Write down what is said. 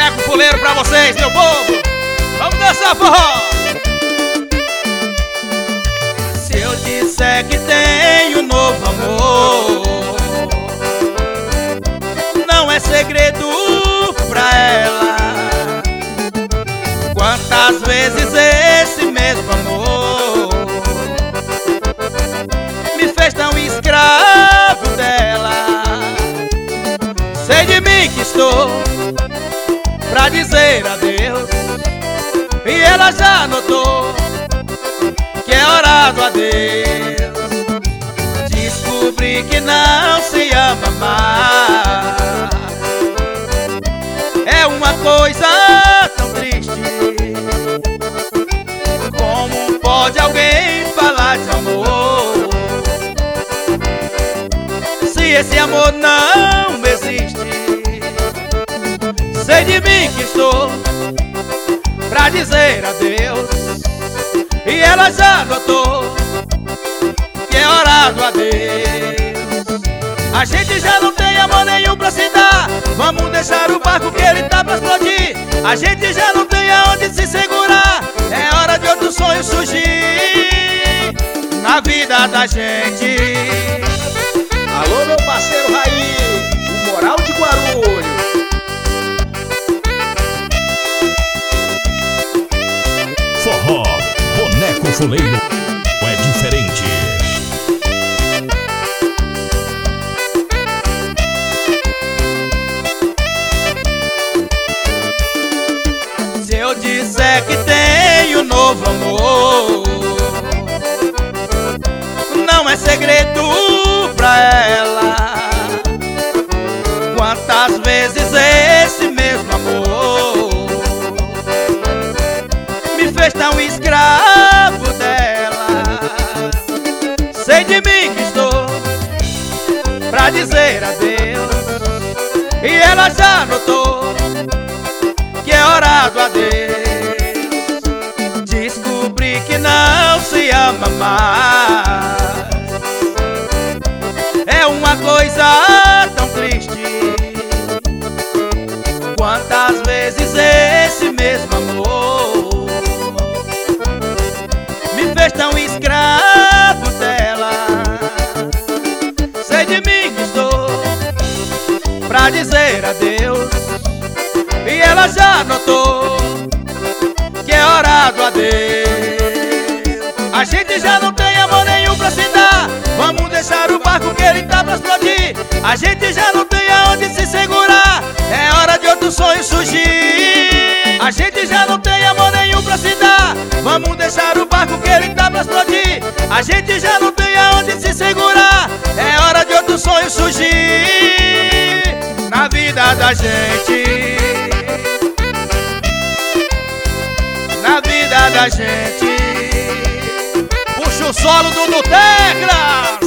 Boneco fuleiro pra vocês, meu povo. Vamos dançar forró. Se eu disser que tenho novo amor, não é segredo pra ela. Quantas vezes esse mesmo amor me fez tão escravo dela. Sei de mim que estou pra dizer adeus, e ela já notou que é hora do adeus. Descobri que não se ama mais. É uma coisa tão triste. Como pode alguém falar de amor se esse amor não existe? Sei de mim que estou pra dizer adeus, e ela já notou que é hora do adeus. A gente já não tem amor nenhum pra se dar. Vamos deixar o barco que ele tá pra explodir. A gente já não tem aonde se segurar. É hora de outro sonho surgir na vida da gente. Alô, meu parceiro Raí, o Moral de Guarulhos. Forró, Boneco Fuleiro é diferente. Se eu disser que tenho novo amor, não é segredo pra ela. Quantas vezes esse mesmo amor me fez tão escravo dela. Sei de mim que estou pra dizer adeus, e ela já notou que é hora do adeus. Descobri que não se ama mais. É uma coisa tão triste. Quantas vezes esse mesmo amor me fez tão escravo dela. Sei de mim que estou pra dizer adeus, e ela já notou que é hora do adeus. A gente já não tem amor nenhum pra se dar. Vamos deixar o barco que ele tá pra explodir. A gente já não tem aonde se segurar. É hora de outro sonho surgir. A gente já não tem amor nenhum pra se dar. Vamos deixar o barco que ele tá pra explodir. A gente já não tem aonde se segurar. É hora de outro sonho surgir na vida da gente. Na vida da gente. Puxa o solo do Tecla.